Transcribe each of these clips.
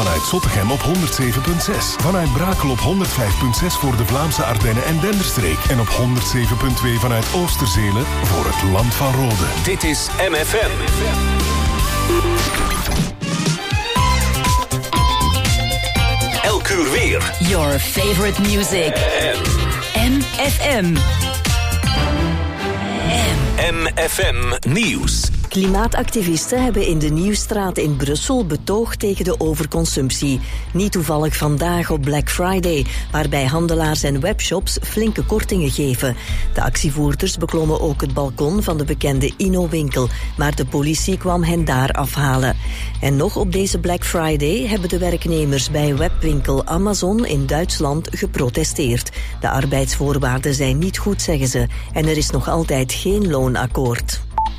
Vanuit Zottegem op 107.6. Vanuit Brakel op 105.6 voor de Vlaamse Ardennen en Denderstreek. En op 107.2 vanuit Oosterzelen voor het Land van Rode. Dit is MFM. Elk uur weer. Your favorite music. MFM. MFM Nieuws. Klimaatactivisten hebben in de Nieuwstraat in Brussel betoogd tegen de overconsumptie. Niet toevallig vandaag op Black Friday, waarbij handelaars en webshops flinke kortingen geven. De actievoerders beklommen ook het balkon van de bekende Inno-winkel, maar de politie kwam hen daar afhalen. En nog op deze Black Friday hebben de werknemers bij webwinkel Amazon in Duitsland geprotesteerd. De arbeidsvoorwaarden zijn niet goed, zeggen ze, en er is nog altijd geen loonakkoord.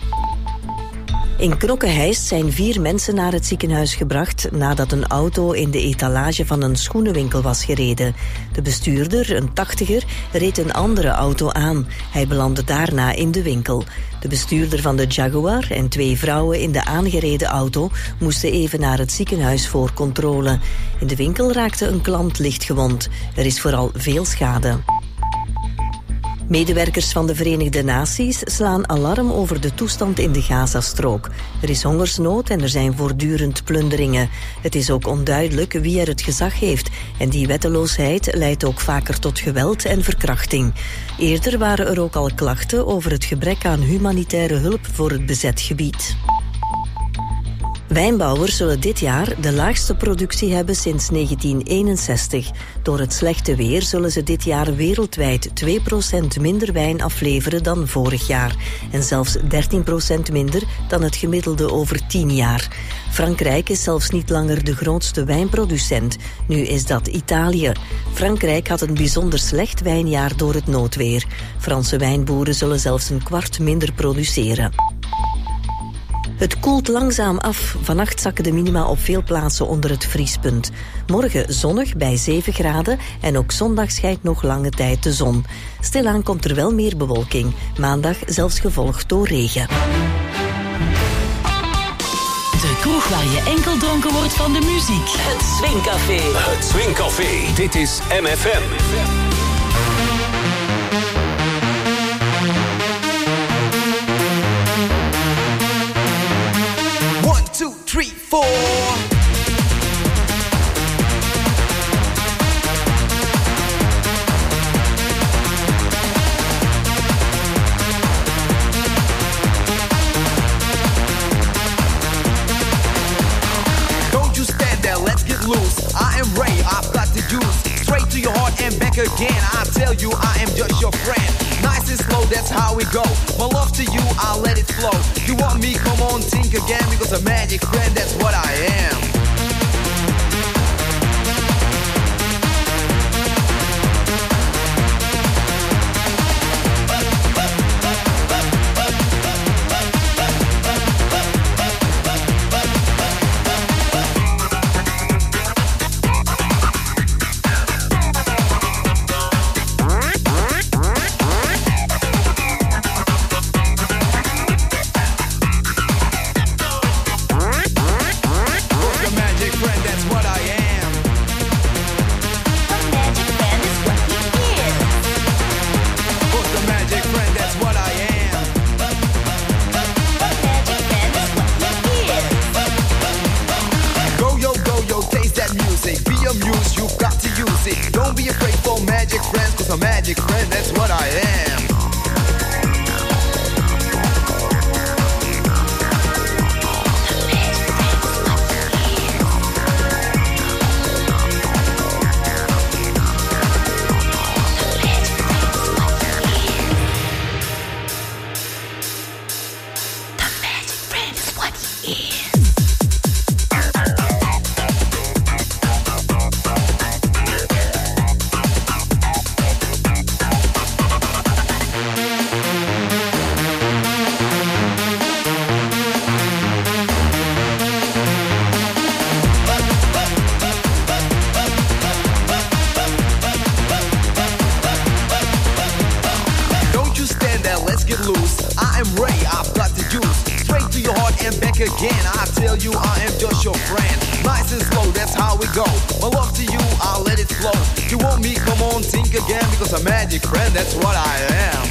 In Knokke-Heist zijn 4 mensen naar het ziekenhuis gebracht nadat een auto in de etalage van een schoenenwinkel was gereden. De bestuurder, een 80er, reed een andere auto aan. Hij belandde daarna in de winkel. De bestuurder van de Jaguar en 2 vrouwen in de aangereden auto moesten even naar het ziekenhuis voor controle. In de winkel raakte een klant licht gewond. Er is vooral veel schade. Medewerkers van de Verenigde Naties slaan alarm over de toestand in de Gazastrook. Er is hongersnood en er zijn voortdurend plunderingen. Het is ook onduidelijk wie er het gezag heeft. En die wetteloosheid leidt ook vaker tot geweld en verkrachting. Eerder waren er ook al klachten over het gebrek aan humanitaire hulp voor het bezet gebied. Wijnbouwers zullen dit jaar de laagste productie hebben sinds 1961. Door het slechte weer zullen ze dit jaar wereldwijd 2% minder wijn afleveren dan vorig jaar. En zelfs 13% minder dan het gemiddelde over 10 jaar. Frankrijk is zelfs niet langer de grootste wijnproducent. Nu is dat Italië. Frankrijk had een bijzonder slecht wijnjaar door het noodweer. Franse wijnboeren zullen zelfs een kwart minder produceren. Het koelt langzaam af. Vannacht zakken de minima op veel plaatsen onder het vriespunt. Morgen zonnig bij 7 graden en ook zondag schijnt nog lange tijd de zon. Stilaan komt er wel meer bewolking. Maandag zelfs gevolgd door regen. De kroeg waar je enkel dronken wordt van de muziek. Het Swingcafé. Het Swingcafé. Dit is MFM. 2, 3, 4. Don't you stand there, let's get loose. I am Ray, I've got the juice. Straight to your heart and back again. I tell you, I am just your friend. Nice and slow, that's how we go. My love to you, I'll let it flow. You want me, come on, think again. Because a magic friend, that's what I am. Magic friend, that's what I am. Again, I tell you I am just your friend. Nice and slow, that's that's how we go. My love to you, I'll let it flow. You want me, come on, think again, because I'm magic friend, that's what I am.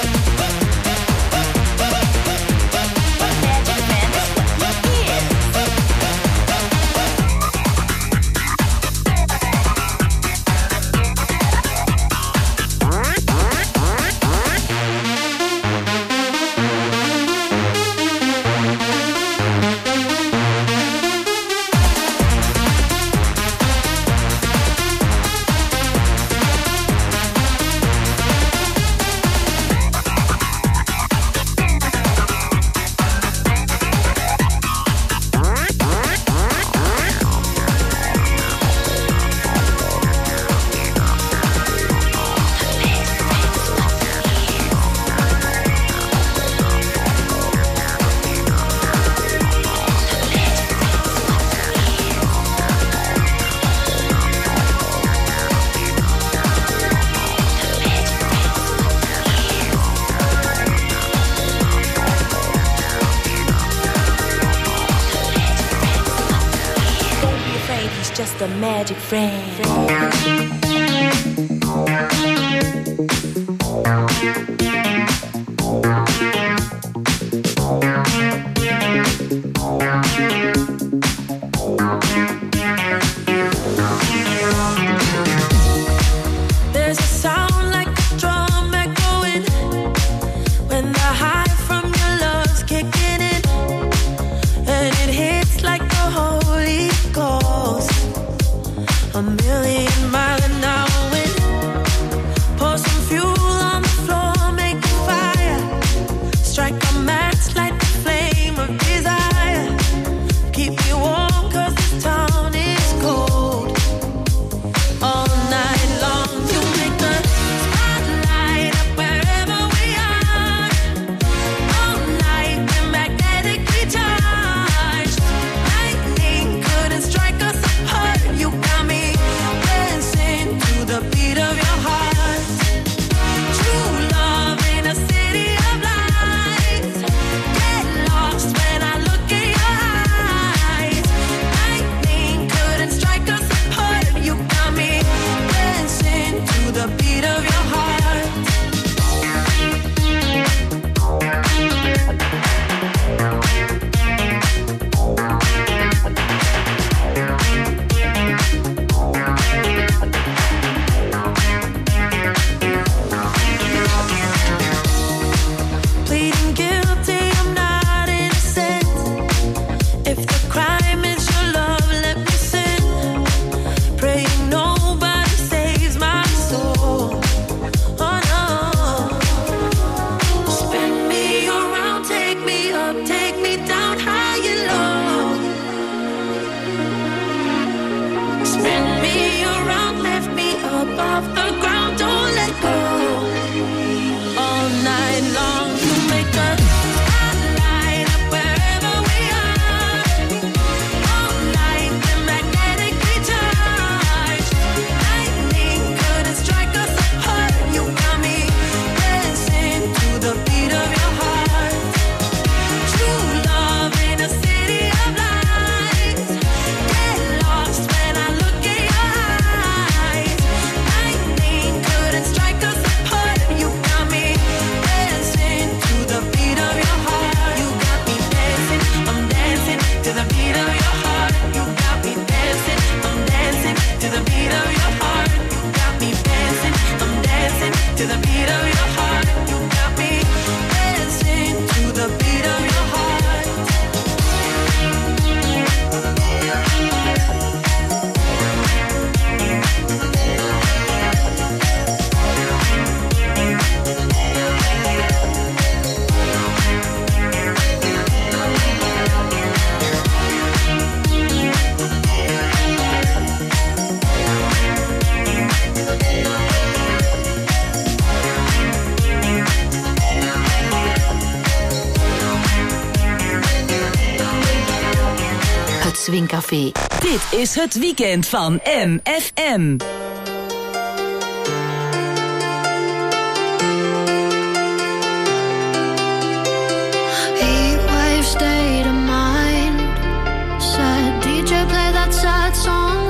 Just a magic friend. There's a sound like a drum echoing when the high from your love's kicking in, and it hits like the Holy Ghost. A million mile an hour wind. Pour some fuel on the floor, make a fire. Strike a match, light the flame of desire. Keep me warm, cause this town is cold. All night long, you make the spotlight up wherever we are. All night, we're magnetically charged. Lightning couldn't strike us apart. You got me dancing to the beat of your heart. True love in a city of lights. Get lost when I look in your eyes. Lightning couldn't strike us apart. You got me dancing to the beat of your heart. Pleading guilty, I'm not innocent. If the crime is your love, let me sin. Praying nobody saves my soul. Oh no. Spin me around, take me up, take me down high and low. Spin me around, lift me up off the ground, don't let go. All night long, you make the spotlight up wherever we are. All night, we're magnetically charged. Lightning couldn't strike us apart. You got me dancing to the beat of your heart. True love in a city of lights. Get lost when I look in your eyes. Lightning couldn't strike us apart. You got me dancing to the beat of your heart. You got me dancing, I'm dancing to the beat of your heart. You got me dancing, I'm dancing to the beat of your heart. You got me dancing, I'm dancing to the beat of your heart. You got me dancing to the beat of your heart. Het Swingcafé. Dit is het weekend van MFM. Heatwave state of mind. Said DJ play that sad song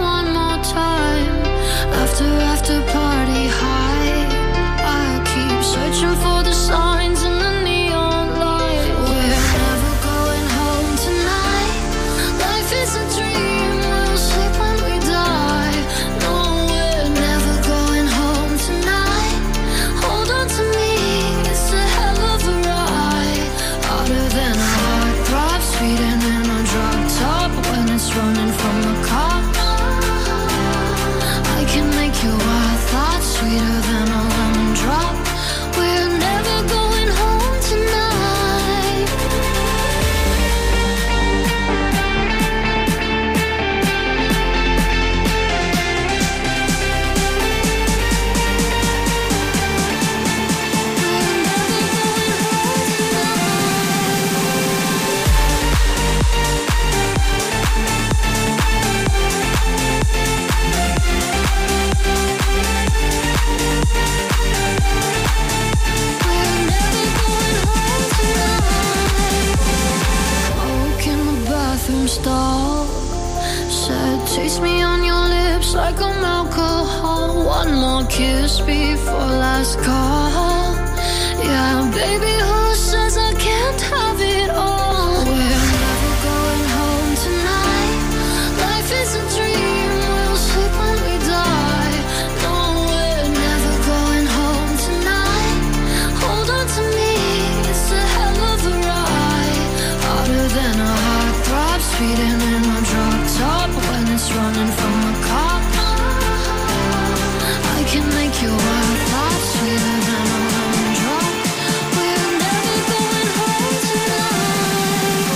said, taste me on your lips like I'm alcohol. One more kiss before last call. Yeah, baby, who says I can't have it all? We're never going home tonight. Life is a dream, we'll sleep when we die. No, we're never going home tonight. Hold on to me, it's a hell of a ride. Harder than a heartthrob, speeding in a drop top. When it's running from a cop, I can make you wild thoughts sweeter than a lemon drop. We're never going home tonight.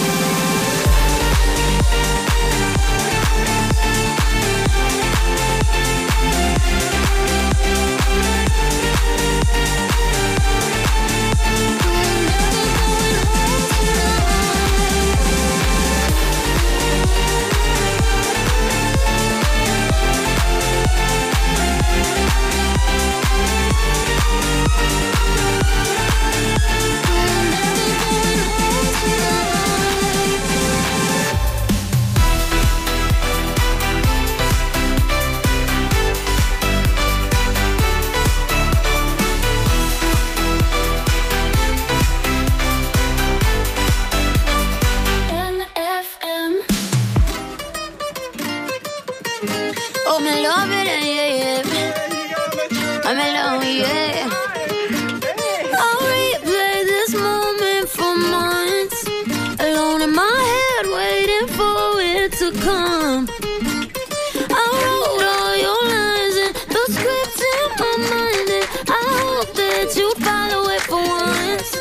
Oh, me love it, yeah, yeah. I'm alone, yeah. I'll replay this moment for months. Alone in my head, waiting for it to come. I wrote all your lines and the scripts in my mind, and I hope that you'd follow it for once.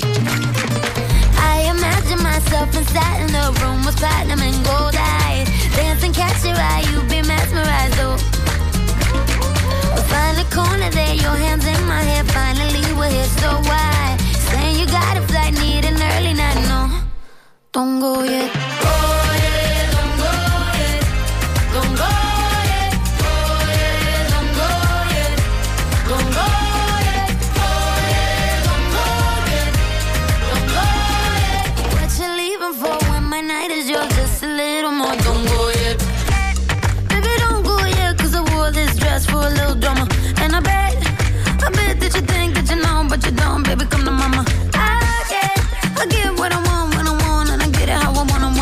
I imagine myself inside in the room with platinum and gold eyes. Dancing, catch your eye, you be mesmerized, oh. We'll find a corner there, your hands in my hair. Finally, we're here, so why? Saying you got a flight, need an early night, no. Don't go yet. Go yet, don't go yet. Don't go yet. Go yet, don't go yet. Don't go yet. Go yet, don't go yet. Don't go yet. What you leaving for when my night is yours? Just a little more. Don't go yet. Baby, don't go yet, 'cause I wore this dress for a little drama. And I bet that you think that you know, but you don't. Baby, come to mama. I get what I want when I want, and I get it how I want.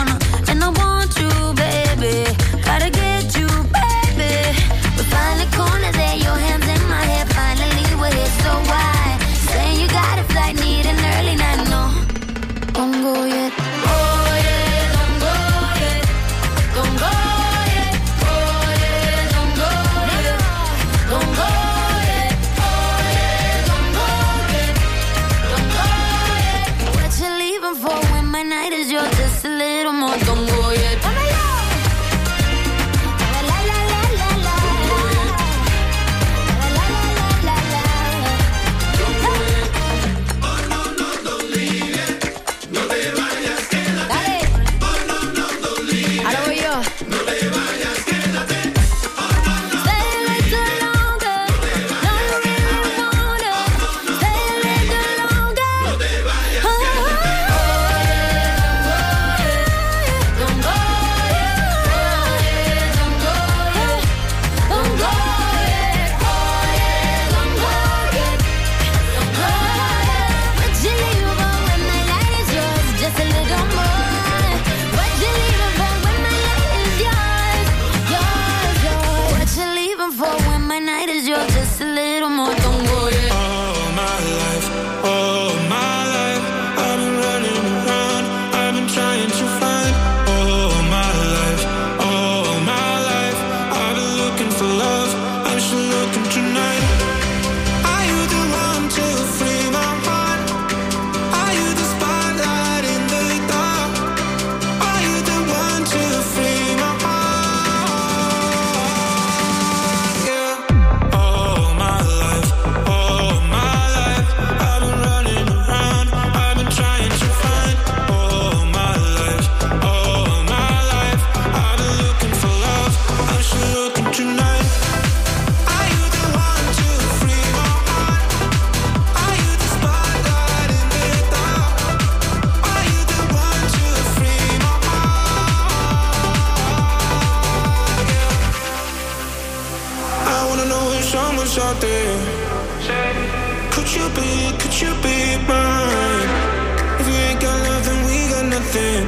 something. Could you be mine? If we ain't got love, then we got nothing.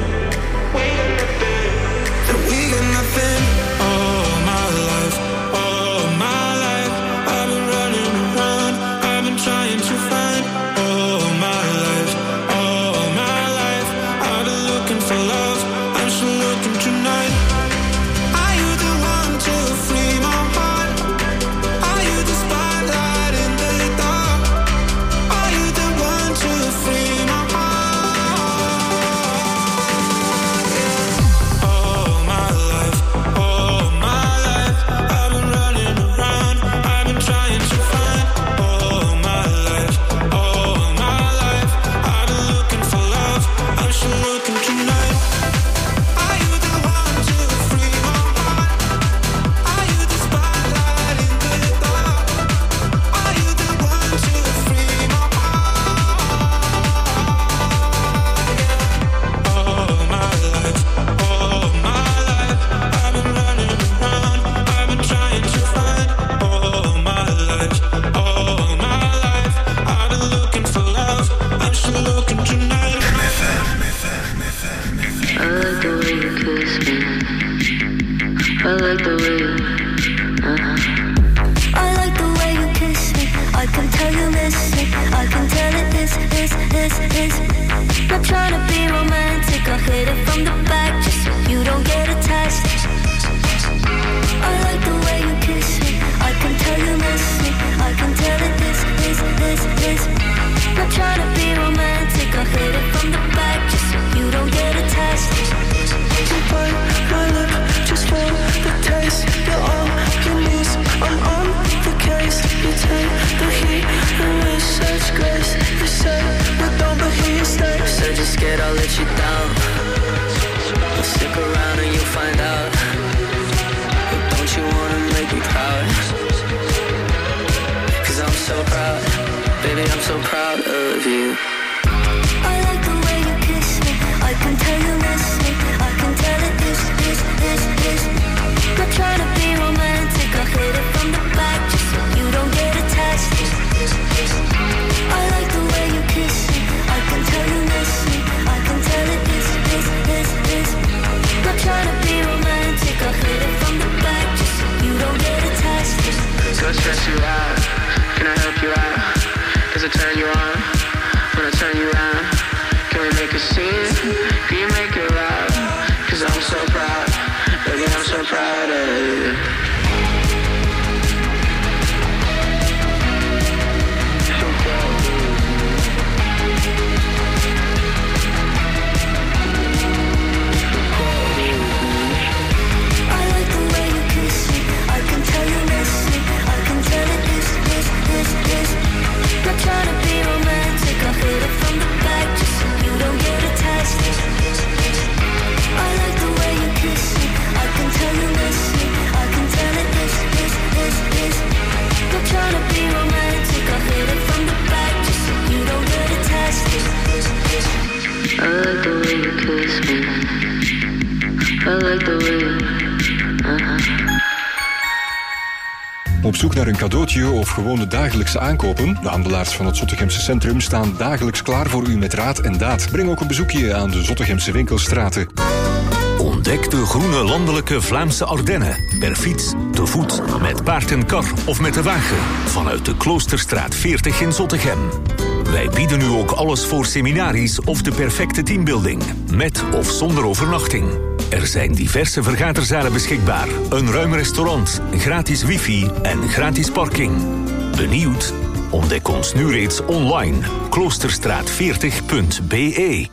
Then we got nothing. All my life, I've been running around. I've been trying to find. All my life, I've been looking for love. I'm still looking tonight. Are you the one to free my heart? Are you the spotlight in the dark? Are you the one to free my heart? Yeah. All my life, I've been running around. I've been trying to find. All my life, I've been looking for love. I'm still looking tonight. Are you the one to free my heart? Are you the spotlight in the dark? Are you the one to free my heart? All my life, I've been running around. I've been trying to find. All my life, I've been looking for love. I'm still looking tonight. I like the way you kiss me. I like the way you, I like the way you kiss me. I can tell you miss it. I can tell it is. Not trying to be romantic. I hit it from the back just so you don't get attached. I like the way you kiss me. I can tell you miss it. I can tell it is. Not trying to be romantic. I hit it from the back just so you don't get attached. You bite my lip just for the taste. You're all you need. I'm on the case. You take the heat and with such grace. You say but don't, but here you stay. Said you're scared I'll let you down. Well, stick around and you'll find out. But don't you wanna make me proud? 'Cause I'm so proud. Baby, I'm so proud of you. I like the way you kiss me. I can tell you miss me. I can tell it is. Not trying to be romantic. I hit it from the back just so you don't get attached. I like the way you kiss me. I can tell you miss me. I can tell it is. Not trying to be romantic. I hit it from the back just so you don't get attached. So I stress you out. Can I help you out? Does it turn you on? When I turn you on, can we make a scene? Can you make it loud? 'Cause I'm so proud. Baby, I'm so proud of you. So proud of you. I like the way you kiss me. I can tell you miss me. I can tell it is. Not trying to be romantic. I hit it from the back just so you don't get attached. I like the way you kiss me. I can tell you miss me. I can tell it is. Not trying to be romantic. I hit it from the back just so you don't get attached. I like the way you kiss me. I like the way you, Op zoek naar een cadeautje of gewoon de dagelijkse aankopen? De handelaars van het Zottegemse centrum staan dagelijks klaar voor u met raad en daad. Breng ook een bezoekje aan de Zottegemse winkelstraten. Ontdek de groene landelijke Vlaamse Ardennen. Per fiets, te voet, met paard en kar of met de wagen. Vanuit de Kloosterstraat 40 in Zottegem. Wij bieden u ook alles voor seminaries of de perfecte teambuilding. Met of zonder overnachting. Er zijn diverse vergaderzalen beschikbaar. Een ruim restaurant, gratis wifi en gratis parking. Benieuwd? Ontdek ons nu reeds online. Kloosterstraat40.be.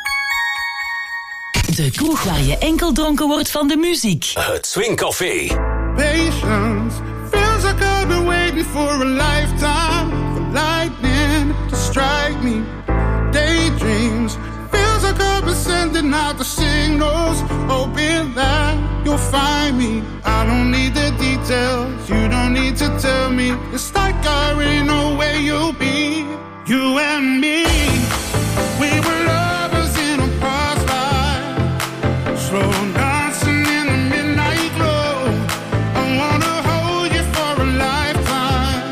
De kroeg waar je enkel dronken wordt van de muziek. Het Swing Café. Patience feels like I've been waiting for a lifetime for lightning to strike me. Daydreams feels like I've been sending out the signals, hoping that you'll find me. I don't need the details, you don't need to tell me. It's like I already know where you'll be. You and me, we were lovers in a past life, slow dancing in the midnight glow. I wanna hold you for a lifetime.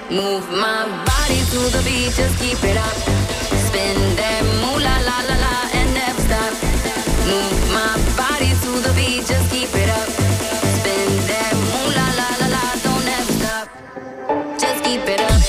Move my body to the beat, just keep it up. Spin that moolah la la la and never stop. Move my body to the beat, just keep it up. Spin that moolah la la la, don't ever stop. Just keep it up.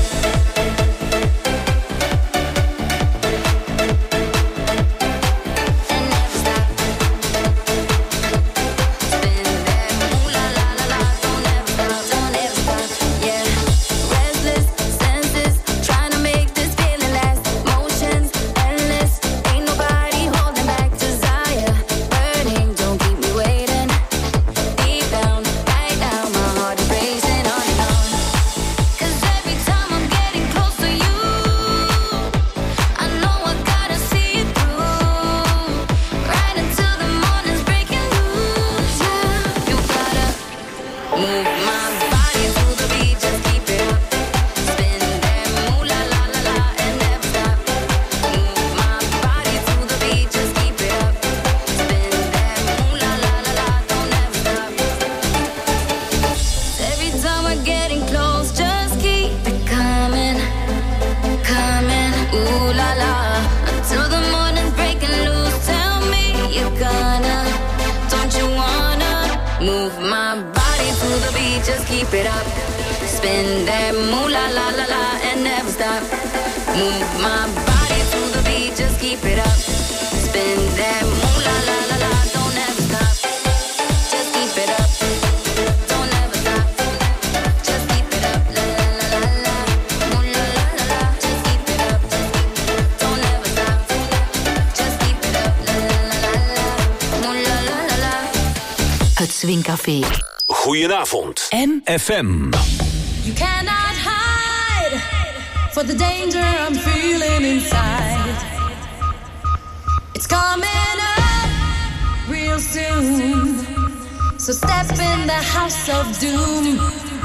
Swingcafé. Goedenavond. MFM. You cannot hide for the danger I'm feeling inside. It's coming up real soon. So step in the house of doom.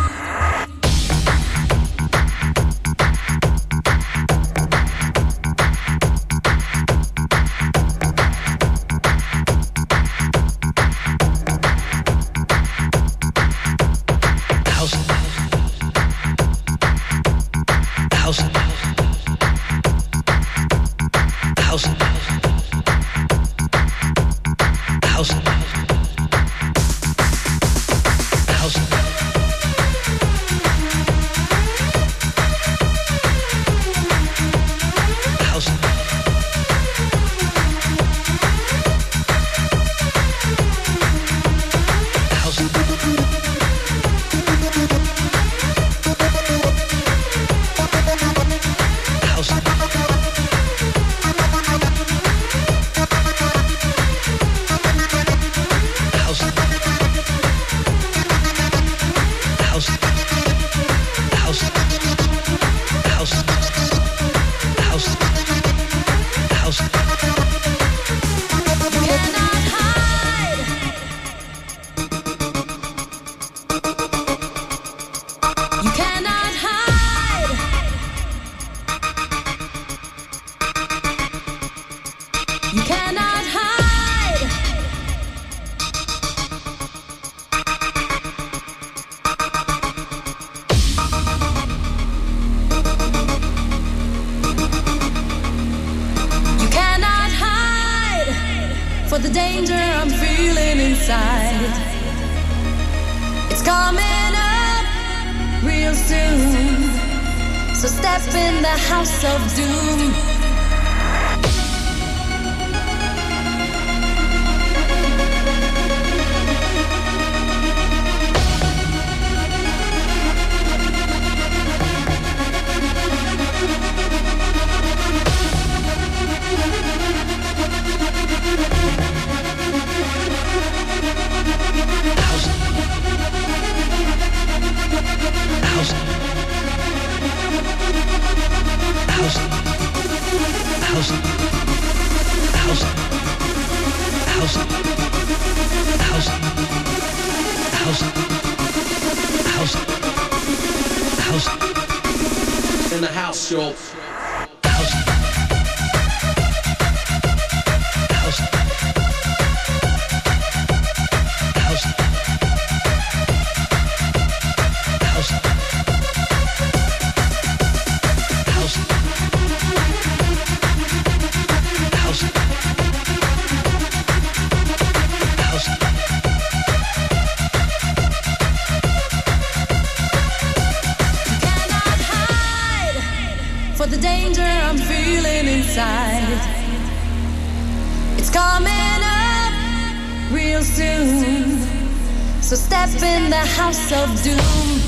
In the house, y'all. the danger I'm feeling inside. It's coming up real soon. So step in the house of doom.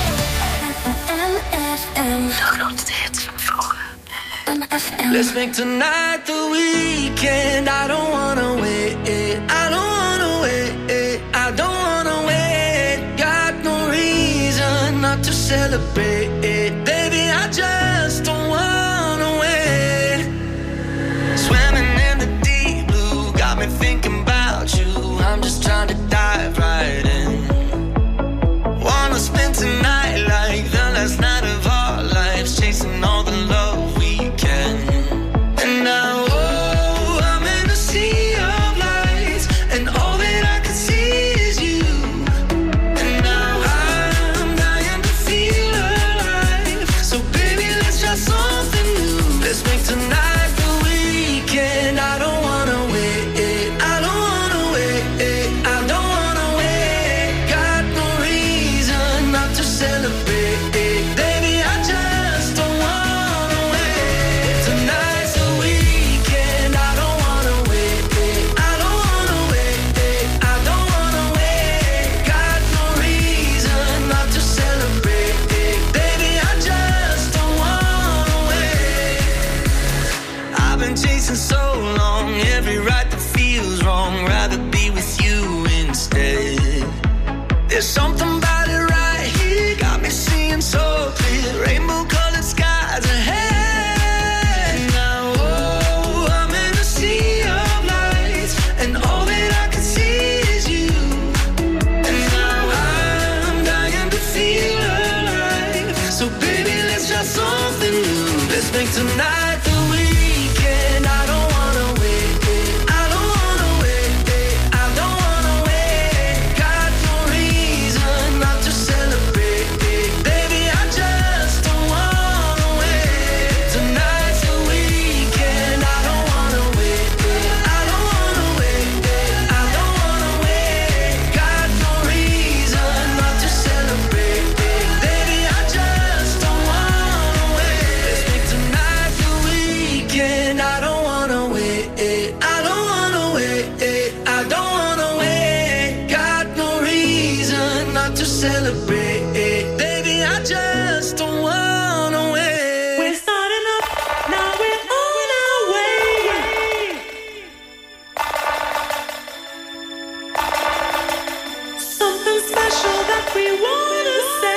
MFM. De grootste hits van vroeger. MFM. Let's make tonight the weekend. I don't wanna wait. I don't wanna wait. I don't wanna wait. Got no reason not to celebrate. Baby, I just don't wanna wait. Swimming in the deep blue got me thinking about you. I'm just trying to dive right in. Wanna spend tonight like the last night of our lives, chasing all the love we can. And now, oh, I'm in a sea of lights, and all that I can see is you. And now I'm dying to feel alive. So baby, let's try something new. Let's make tonight the weekend. I don't wanna wait. I don't wanna wait. I don't wanna wait. Got no reason not to celebrate. Baby, I just don't wanna wait. Tonight's the weekend. I don't wanna wait. I don't wanna wait. I don't wanna wait. Got no reason not to celebrate. Baby, I just don't wanna wait. I've been chasing so long, every right that feels wrong. Rather be with you instead. There's something about it right here, got me seeing so clear. Rainbow-colored skies ahead. Now, oh, I'm in a sea of lights, and all that I can see is you. And now I'm dying to feel alive. So baby, let's try something new. Let's make tonight the weekend. I don't wanna wait. I don't wanna wait. I don't wanna wait. Got no reason not to celebrate. Baby, I just don't wanna wait. Tonight's the weekend. I don't wanna wait. I don't wanna wait. I don't wanna wait. Got no reason not to celebrate. Baby, I just don't wanna wait. Let's make tonight the weekend. I don't wanna wait. I don't wanna wait. I don't wanna wait. Got no reason not to celebrate. Baby, I just don't wanna wait. We're starting up, now we're on our way. Something special that we wanna say.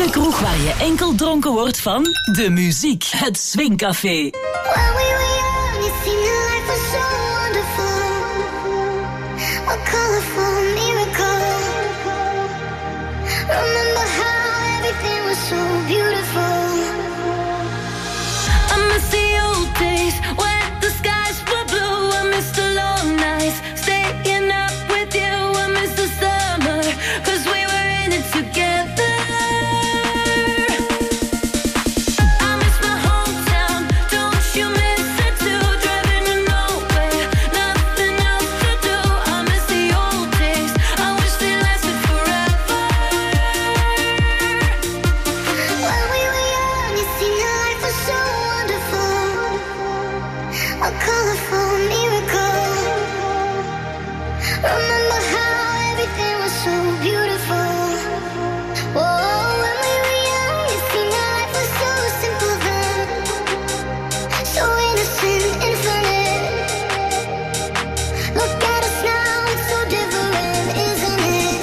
De kroeg waar je enkel dronken wordt van de muziek. Het Swingcafé. When we were young, it seemed that life was so wonderful. A colorful miracle. Remember how everything was so beautiful. I miss the old days when the skies were blue. I miss the long nights, staying up with you. I miss the summer, 'cause we were in it together. I miss my hometown, don't you miss it too? Driving to nowhere, nothing else to do. I miss the old days, I wish they lasted forever. When we were young, it seemed that life was so wonderful. A colorful miracle. Remember how everything was so beautiful. Oh, when we were young, it seemed that life was so simple then. So innocent, infinite. Look at us now, it's so different, isn't it?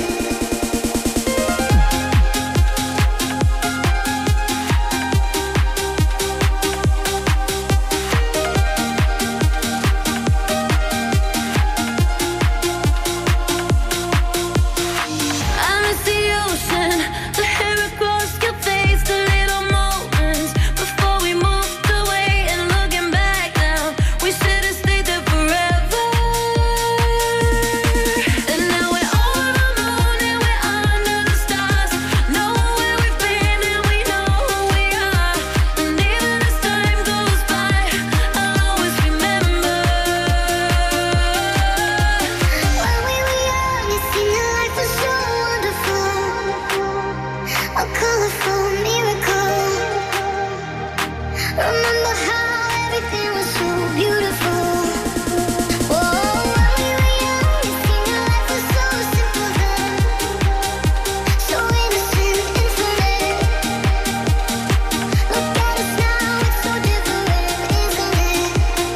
I miss the ocean, the hair across your face, the little moments before we moved away. And looking back now, we should have stayed there forever. And now we're over the moon and we're under the stars. Know where we've been and we know who we are. And even as time goes by, I'll always remember. When we were young, it seemed that life was so wonderful. A colorful miracle. Remember how everything was so beautiful. Oh, when we were young, it seemed that life was so simple then. So innocent, infinite. Look at us now, it's so different, isn't it?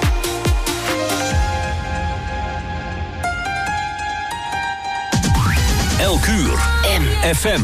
Elk uur. FM.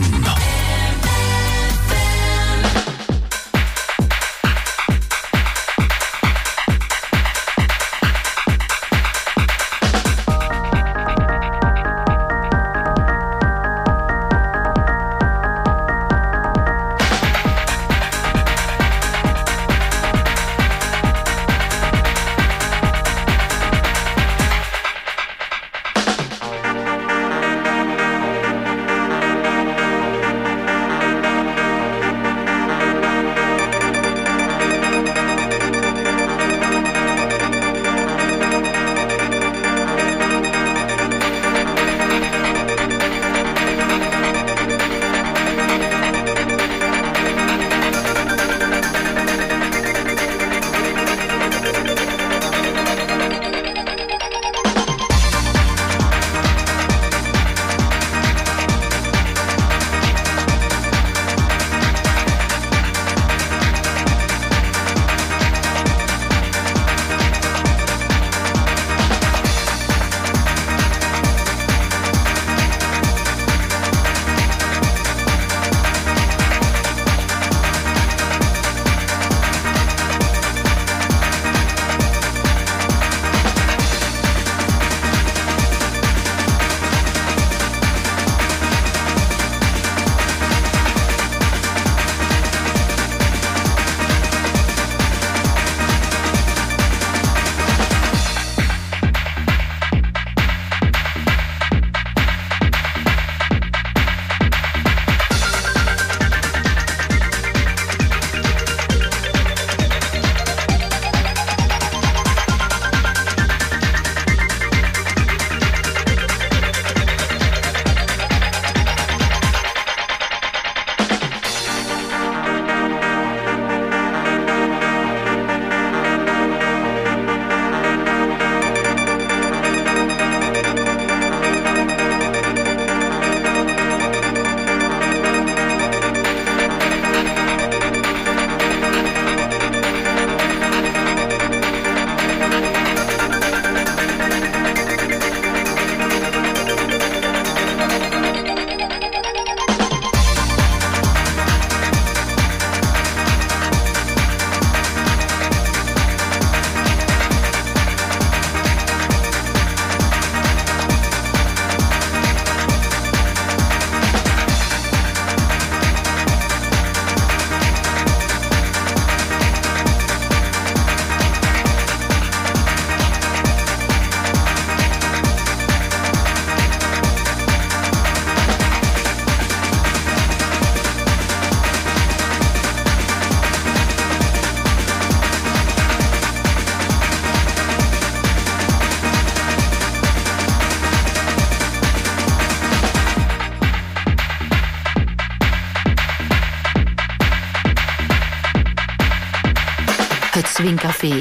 Swingcafé.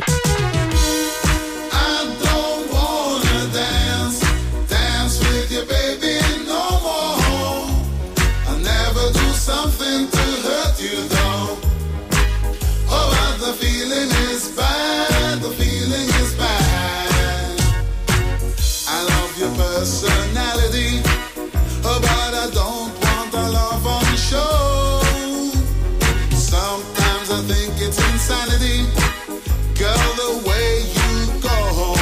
Something to hurt you though. Oh, but the feeling is bad, the feeling is bad. I love your personality, oh, but I don't want a love on show. Sometimes I think it's insanity, girl, the way you go.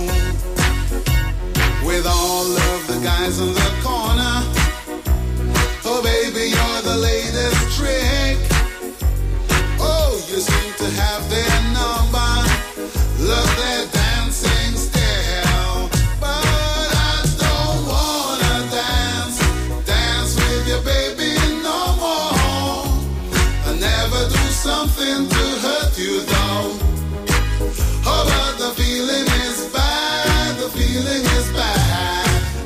With all of the guys in the corner, oh baby, you're the latest trick. Oh, you seem to have their number. Love their dancing style. But I don't wanna dance with you, baby, no more. I never do something to hurt you though. Oh, but the feeling is bad, the feeling is bad.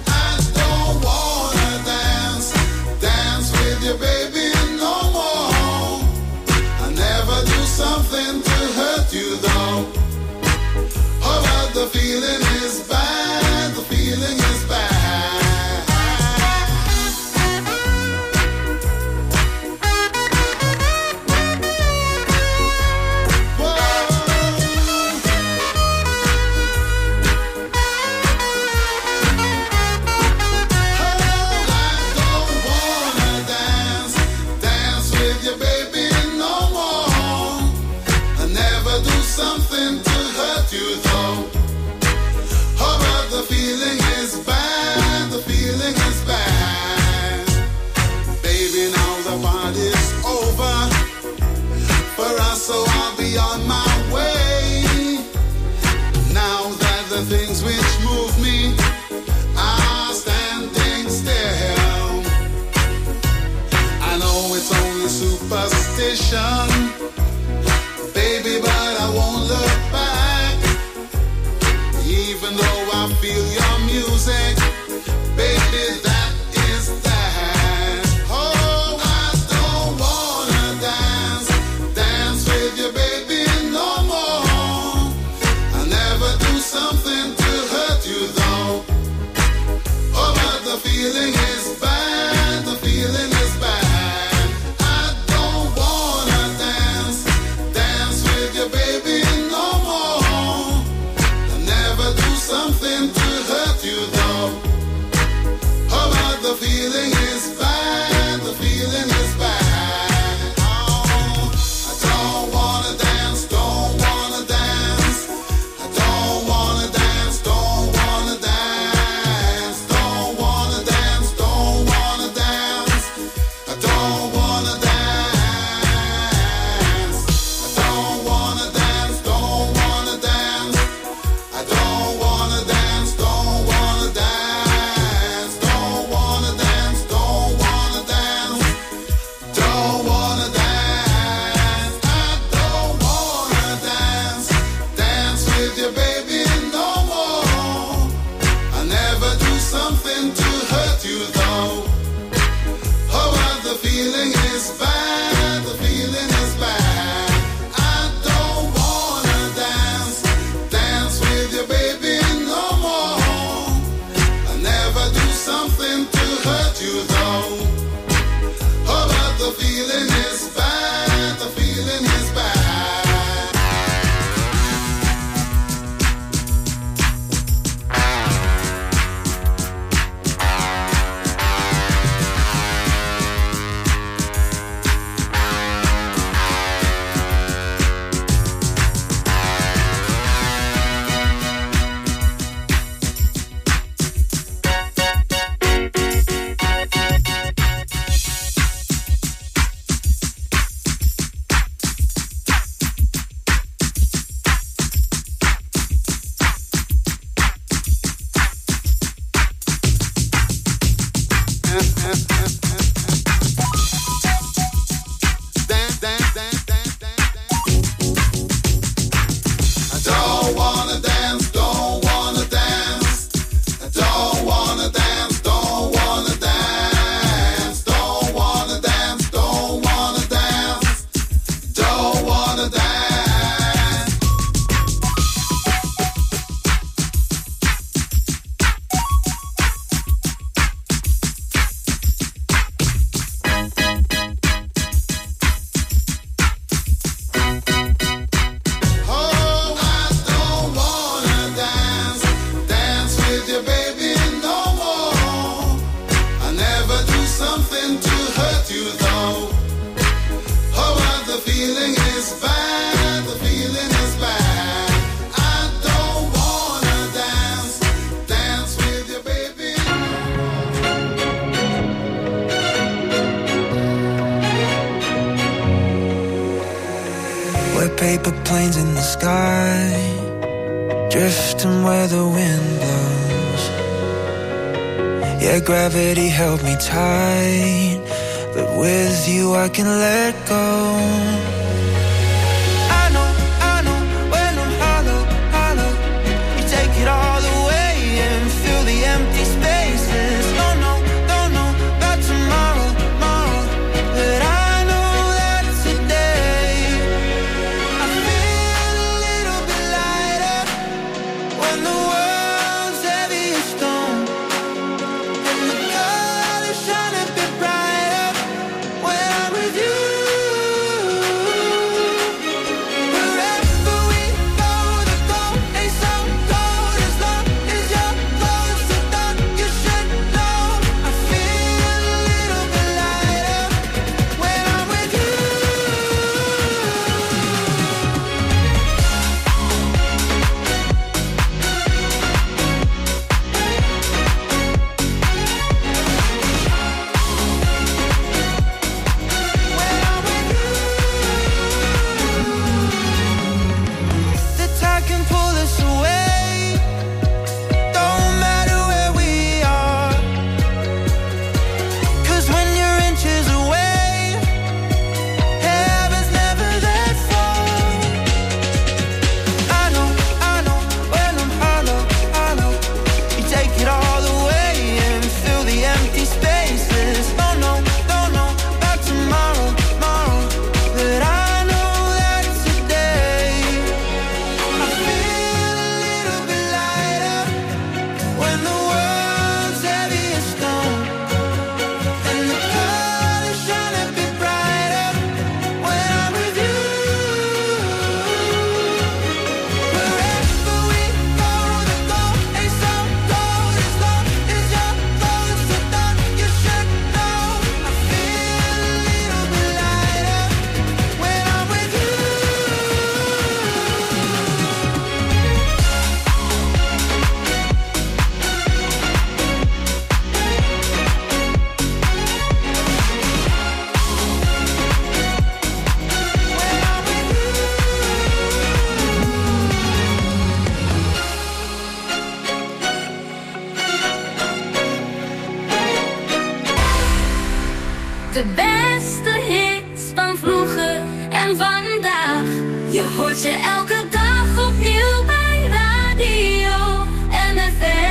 Baby, no more. I never do something to hurt you though. Oh, but the feeling is bad, the feeling is bad. Something to hurt you though. Oh, but the feeling is bad, the feeling is bad. Baby, now the party's over for us, so I'll be on my way. Now that the things which move me are standing still. I know it's only superstition, baby, but I won't look back. Even though I feel your music, baby, that is that. Oh, I don't wanna dance with you, baby, no more. I never do something to hurt you though. Oh, but the feeling is bad, the feeling is bad. Baby, no more. I never do something to hurt you though. Oh, but the feeling is bad, the feeling is bad. Oh, I don't wanna dance, don't wanna dance. I don't wanna dance, don't wanna dance. Don't wanna dance, don't wanna dance. I don't wanna dance. Something to hurt you though. Oh, but the feeling is bad, the feeling is bad. I don't wanna dance with you, baby, no more. I never do something to hurt you though. Oh, but the feeling is bad, the feeling is bad. something to hurt you though. Oh, but the feeling is bad, the feeling is bad. I don't wanna dance, dance with you, baby. We're paper planes in the sky, drifting where the wind blows. Yeah, gravity held me tight, but with you I can let go. I know, when I'm hollow, hollow, you take it all away and fill the empty spaces. Don't know about tomorrow, but I know that today I feel a little bit lighter when the world's heavy as stone. De beste hits van vroeger en vandaag. Je hoort ze elke dag opnieuw bij radio MFM.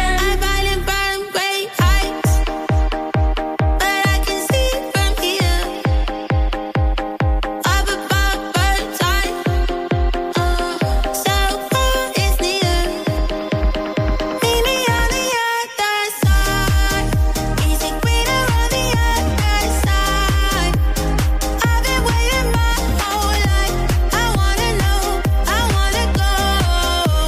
I wanna know, I wanna go.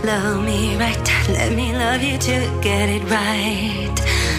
love me right. Let me love you to get it right.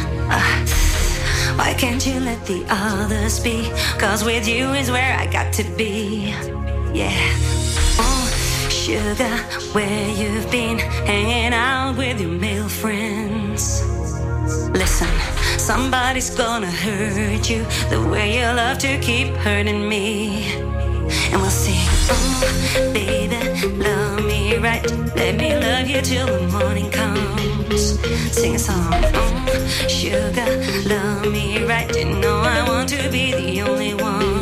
Why can't you let the others be? 'Cause with you is where I got to be. Yeah. Oh, sugar, where you've been hanging out with your male friends. Listen, somebody's gonna hurt you the way you love to keep hurting me. And we'll sing, oh, baby, love me right. Let me love you till the morning comes. Sing a song, oh, sugar, love me right. You know I want to be the only one.